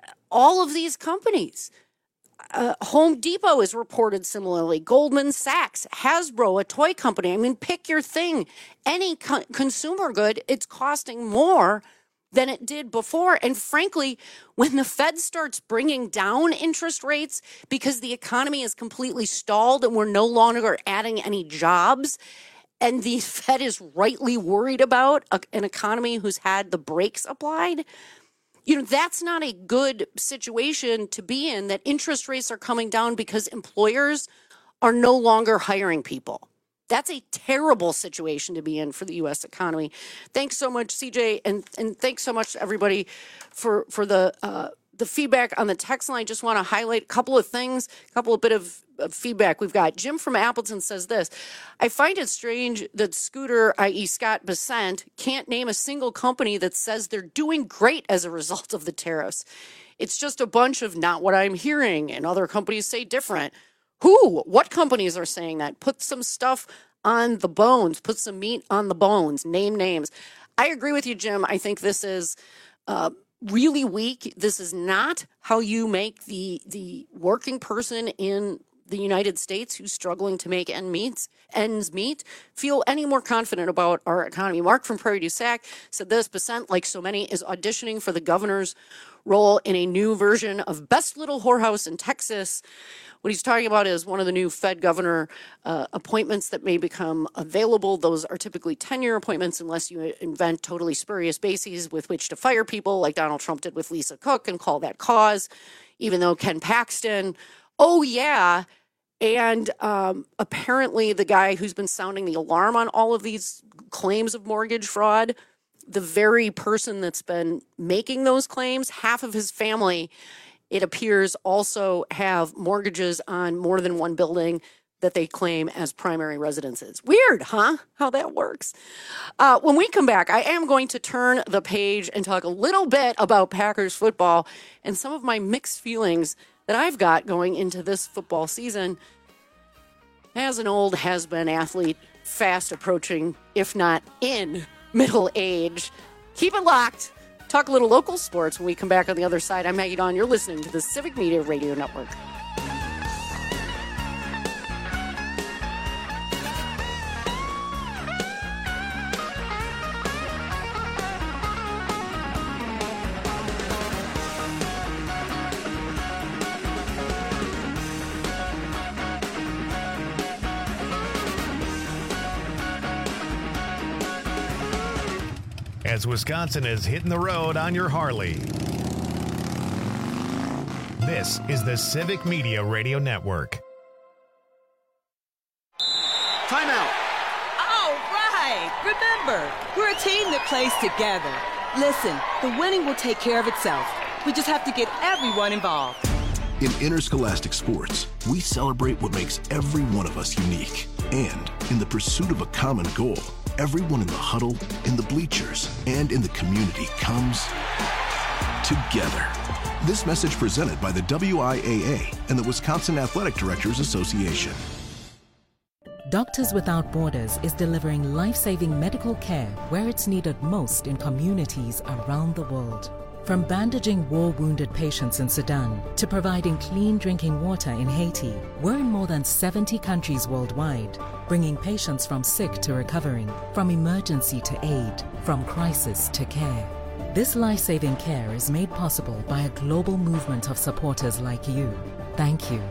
all of these companies. Uh, Home Depot is reported similarly. Goldman Sachs, Hasbro, a toy company. I mean, pick your thing. Any co- consumer good, it's costing more than it did before. And frankly, when the Fed starts bringing down interest rates because the economy is completely stalled and we're no longer adding any jobs, and the Fed is rightly worried about a, an economy who's had the brakes applied, you know, that's not a good situation to be in, that interest rates are coming down because employers are no longer hiring people. That's a terrible situation to be in for the U S economy. Thanks so much, C J, and and thanks so much, everybody, for for the uh, the feedback on the text line. Just want to highlight a couple of things, a couple of bit of, of feedback we've got. Jim from Appleton says this: I find it strange that Scooter, that is. Scott Bessent, can't name a single company that says they're doing great as a result of the tariffs. It's just a bunch of not what I'm hearing, and other companies say different. Who? What companies are saying that? Put some stuff on the bones. Put some meat on the bones. Name names. I agree with you, Jim. I think this is uh, really weak. This is not how you make the the working person in the United States who's struggling to make ends meet, ends meet feel any more confident about our economy. Mark from Prairie du Sac said this: Bessent, like so many, is auditioning for the governor's role in a new version of Best Little Whorehouse in Texas. What he's talking about is one of the new Fed governor uh, appointments that may become available. Those are typically ten-year appointments unless you invent totally spurious bases with which to fire people, like Donald Trump did with Lisa Cook, and call that cause, even though Ken Paxton, oh, yeah, and um, apparently the guy who's been sounding the alarm on all of these claims of mortgage fraud, the very person that's been making those claims, half of his family, it appears, also have mortgages on more than one building that they claim as primary residences. Weird, huh? How that works. Uh, when we come back, I am going to turn the page and talk a little bit about Packers football and some of my mixed feelings that I've got going into this football season as an old has-been athlete, fast approaching, if not in, middle age. Keep it locked. Talk a little local sports when we come back on the other side. I'm Maggie Dawn. You're listening to the Civic Media Radio Network. as Wisconsin is hitting the road on your Harley. This is the Civic Media Radio Network. Timeout. All right. Remember, we're a team that plays together. Listen, the winning will take care of itself. We just have to get everyone involved. In interscholastic sports, we celebrate what makes every one of us unique. And in the pursuit of a common goal, everyone in the huddle, in the bleachers, and in the community comes together. This message presented by the W I A A and the Wisconsin Athletic Directors Association. Doctors Without Borders is delivering life-saving medical care where it's needed most in communities around the world. From bandaging war-wounded patients in Sudan to providing clean drinking water in Haiti, we're in more than seventy countries worldwide, bringing patients from sick to recovering, from emergency to aid, from crisis to care. This life-saving care is made possible by a global movement of supporters like you. Thank you.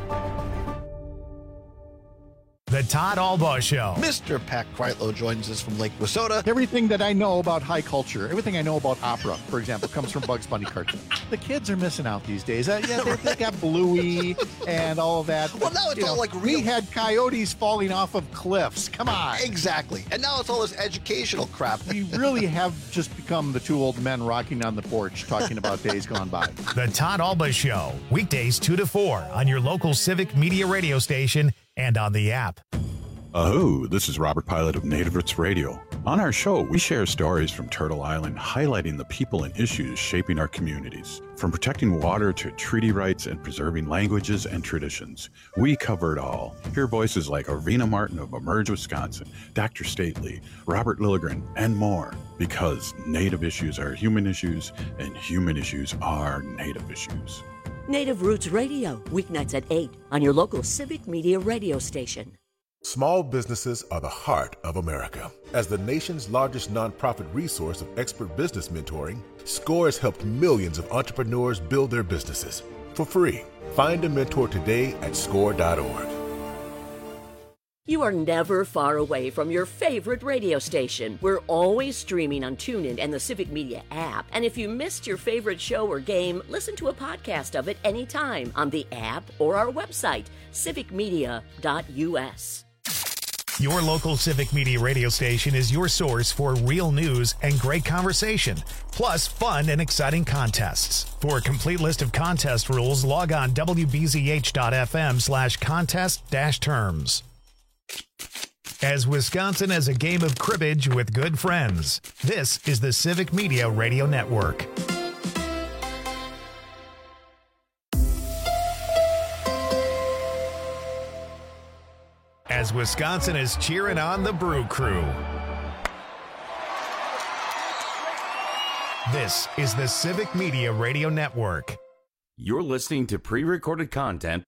The Todd Albaugh Show. Mister Pat Kreitlow joins us from Lake Wissota. Everything that I know about high culture, everything I know about opera, for example, comes from Bugs Bunny cartoons. The kids are missing out these days. Uh, yeah, they, they got Bluey and all of that. Well, now it's you all know, like real. We had coyotes falling off of cliffs. Come on. Exactly. And now it's all this educational crap. We really have just become the two old men rocking on the porch talking about days gone by. The Todd Albaugh Show, weekdays two to four on your local Civic Media radio station and on the app. Oh, this is Robert Pilot of Native Roots Radio. On our show, we share stories from Turtle Island, highlighting the people and issues shaping our communities. From protecting water to treaty rights and preserving languages and traditions, we cover it all. Hear voices like Arvina Martin of Emerge Wisconsin, Doctor Stately, Robert Lilligren, and more. Because Native issues are human issues, and human issues are Native issues. Native Roots Radio, weeknights at eight on your local Civic Media radio station. Small businesses are the heart of America. As the nation's largest nonprofit resource of expert business mentoring, SCORE has helped millions of entrepreneurs build their businesses for free. Find a mentor today at score dot org. You are never far away from your favorite radio station. We're always streaming on TuneIn and the Civic Media app. And if you missed your favorite show or game, listen to a podcast of it anytime on the app or our website, civic media dot u s. Your local Civic Media radio station is your source for real news and great conversation, plus fun and exciting contests. For a complete list of contest rules, log on w b z h dot f m slash contest dash terms. As Wisconsin has a game of cribbage with good friends, this is the Civic Media Radio Network. As Wisconsin is cheering on the Brew Crew. This is the Civic Media Radio Network. You're listening to pre-recorded content.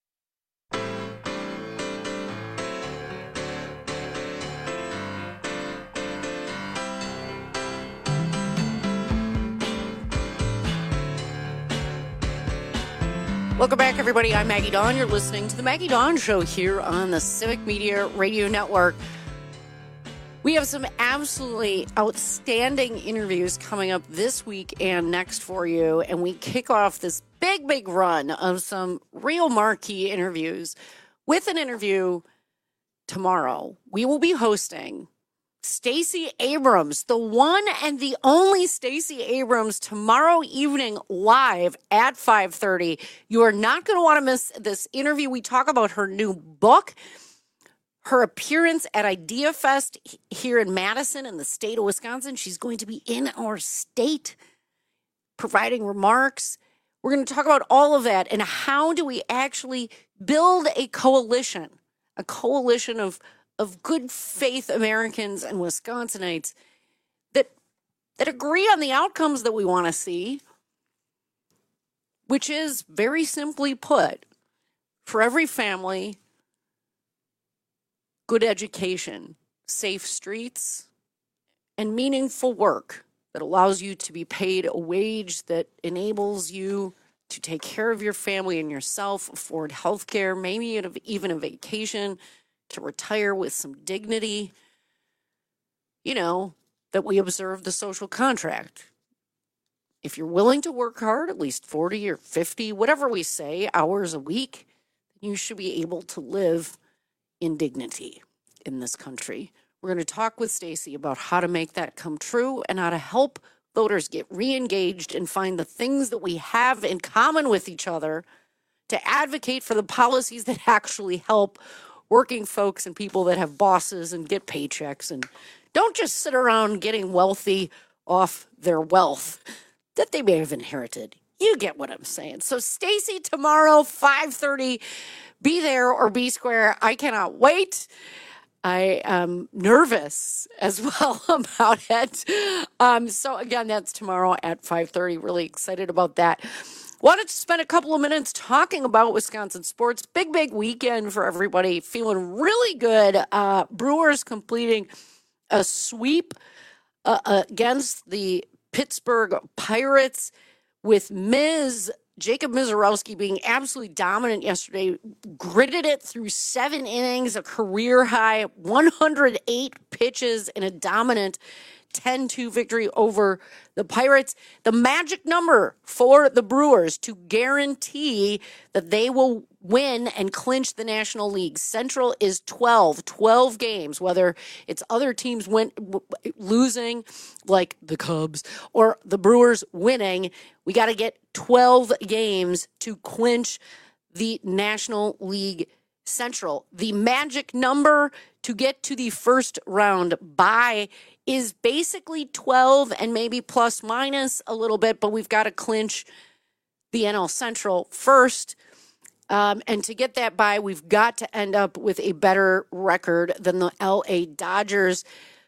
Welcome back, everybody. I'm Maggie Dawn. You're listening to the Maggie Dawn Show here on the Civic Media Radio Network. We have some absolutely outstanding interviews coming up this week and next for you, and we kick off this big, big run of some real marquee interviews with an interview tomorrow. We will be hosting Stacey Abrams, the one and the only Stacey Abrams, tomorrow evening live at five thirty. You are not going to want to miss this interview. We talk about her new book, her appearance at Idea Fest here in Madison in the state of Wisconsin. She's going to be in our state providing remarks. We're going to talk about all of that and how do we actually build a coalition, a coalition of of good faith Americans and Wisconsinites that that agree on the outcomes that we want to see, which is, very simply put, for every family, good education, safe streets, and meaningful work that allows you to be paid a wage that enables you to take care of your family and yourself, afford health care, maybe even a vacation, to retire with some dignity. You know, that we observe the social contract. If you're willing to work hard, at least forty or fifty, whatever we say, hours a week, you should be able to live in dignity in this country. We're going to talk with Stacey about how to make that come true and how to help voters get re-engaged and find the things that we have in common with each other to advocate for the policies that actually help working folks and people that have bosses and get paychecks and don't just sit around getting wealthy off their wealth that they may have inherited. You get what I'm saying. So Stacey, tomorrow, five thirty, be there or be square. I cannot wait. I am nervous as well about it. Um, so again, that's tomorrow at five thirty. Really excited about that. Wanted to spend a couple of minutes talking about Wisconsin sports. Big, big weekend for everybody. Feeling really good. Uh, Brewers completing a sweep uh, against the Pittsburgh Pirates with Miz Jacob Mizorowski being absolutely dominant yesterday. Gritted it through seven innings, a career high, one hundred eight pitches in a dominant ten two victory over the Pirates. The magic number for the Brewers to guarantee that they will win and clinch the National League Central is twelve. twelve games, whether it's other teams win, w- losing, like the Cubs, or the Brewers winning. We got to get twelve games to clinch the National League Central. The magic number to get to the first round bye is basically twelve and maybe plus minus a little bit, but we've got to clinch the N L Central first. Um, and to get that bye, we've got to end up with a better record than the L A Dodgers.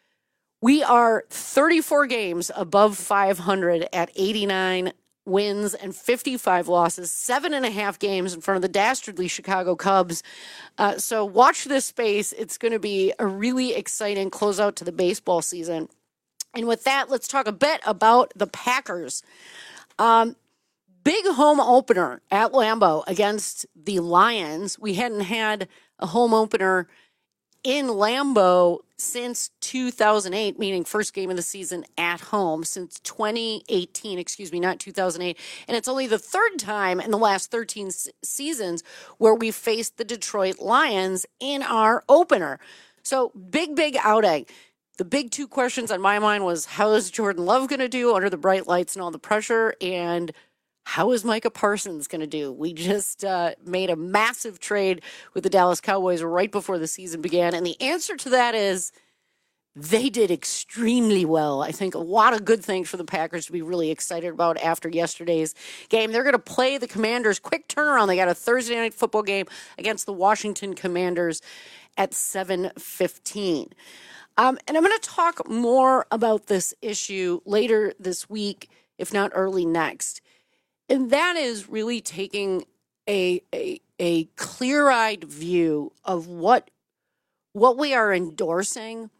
We are thirty-four games above five hundred at eighty-nine wins and fifty-five losses, seven and a half games in front of the dastardly Chicago Cubs. Uh, so watch this space. It's going to be a really exciting closeout to the baseball season. And with that, let's talk a bit about the Packers. Um, big home opener at Lambeau against the Lions. We hadn't had a home opener in Lambeau since two thousand eight, meaning first game of the season at home, since twenty eighteen, excuse me, not two thousand eight. And it's only the third time in the last thirteen s- seasons where we faced the Detroit Lions in our opener. So big, big outing. The big two questions on my mind was, how is Jordan Love going to do under the bright lights and all the pressure? And how is Micah Parsons going to do? We just uh, made a massive trade with the Dallas Cowboys right before the season began. And the answer to that is they did extremely well. I think a lot of good things for the Packers to be really excited about after yesterday's game. They're going to play the Commanders. Quick turnaround. They got a Thursday night football game against the Washington Commanders at seven fifteen. Um, and I'm going to talk more about this issue later this week, if not early next. And that is really taking a a, a clear-eyed view of what what we are endorsing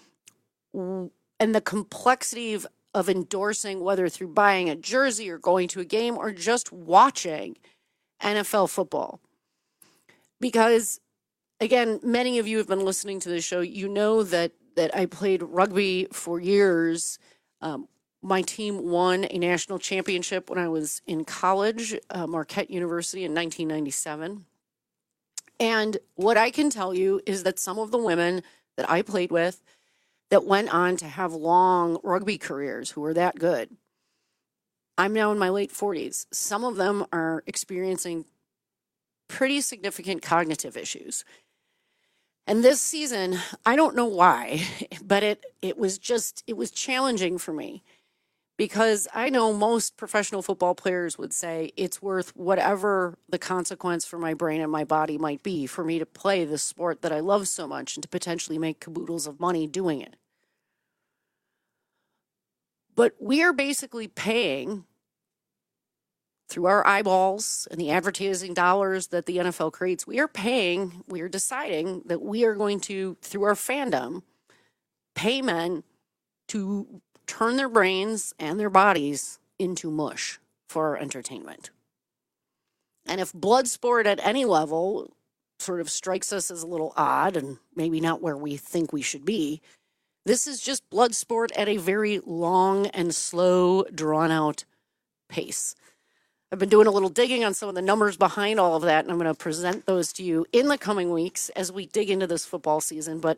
and the complexity of, of endorsing, whether through buying a jersey or going to a game or just watching N F L football. Because, again, many of you have been listening to this show. You know that that I played rugby for years. Um, My team won a national championship when I was in college, uh, Marquette University in nineteen ninety-seven. And what I can tell you is that some of the women that I played with that went on to have long rugby careers who were that good, I'm now in my late forties. Some of them are experiencing pretty significant cognitive issues. And this season, I don't know why, but it it was just, it was challenging for me. Because I know most professional football players would say it's worth whatever the consequence for my brain and my body might be for me to play the sport that I love so much and to potentially make caboodles of money doing it. But we are basically paying through our eyeballs and the advertising dollars that the N F L creates. We are paying, we are deciding that we are going to, through our fandom, pay men to turn their brains and their bodies into mush for our entertainment. And if blood sport at any level sort of strikes us as a little odd and maybe not where we think we should be, This is just blood sport at a very long and slow, drawn-out pace. I've been doing a little digging on some of the numbers behind all of that, and I'm going to present those to you in the coming weeks as we dig into this football season. But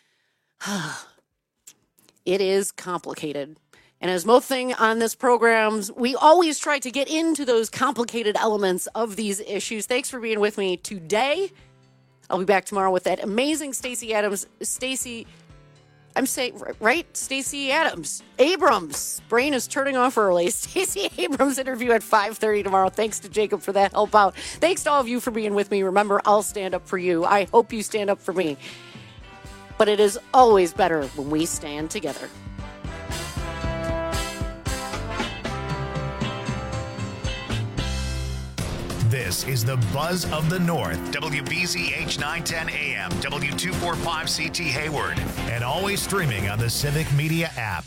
it is complicated. And as most thing on this program, we always try to get into those complicated elements of these issues. Thanks for being with me today. I'll be back tomorrow with that amazing Stacey Adams. Stacey, I'm saying, right? Stacey Adams. Abrams. Brain is turning off early. Stacey Abrams interview at five thirty tomorrow. Thanks to Jacob for that help out. Thanks to all of you for being with me. Remember, I'll stand up for you. I hope you stand up for me. But it is always better when we stand together. This is the Buzz of the North, W B Z H nine ten A M, W two forty-five C T Hayward, and always streaming on the Civic Media app.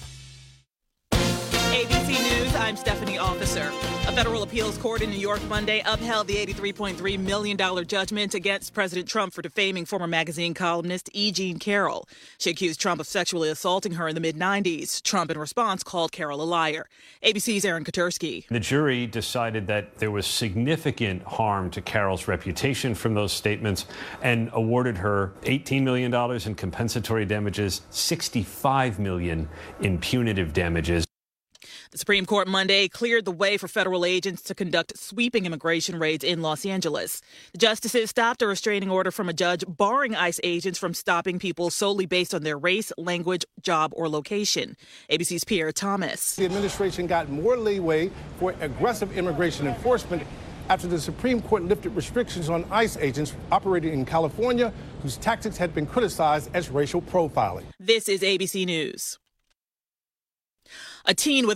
A B C News, I'm Stephanie Officer. A federal appeals court in New York Monday upheld the eighty-three point three million dollars judgment against President Trump for defaming former magazine columnist E. Jean Carroll. She accused Trump of sexually assaulting her in the mid nineties. Trump, in response, called Carroll a liar. A B C's Aaron Katursky. The jury decided that there was significant harm to Carroll's reputation from those statements and awarded her eighteen million dollars in compensatory damages, sixty-five million dollars in punitive damages. The Supreme Court Monday cleared the way for federal agents to conduct sweeping immigration raids in Los Angeles. The justices stopped a restraining order from a judge barring ICE agents from stopping people solely based on their race, language, job, or location. A B C's Pierre Thomas. The administration got more leeway for aggressive immigration enforcement after the Supreme Court lifted restrictions on ICE agents operating in California, whose tactics had been criticized as racial profiling. This is A B C News. A teen with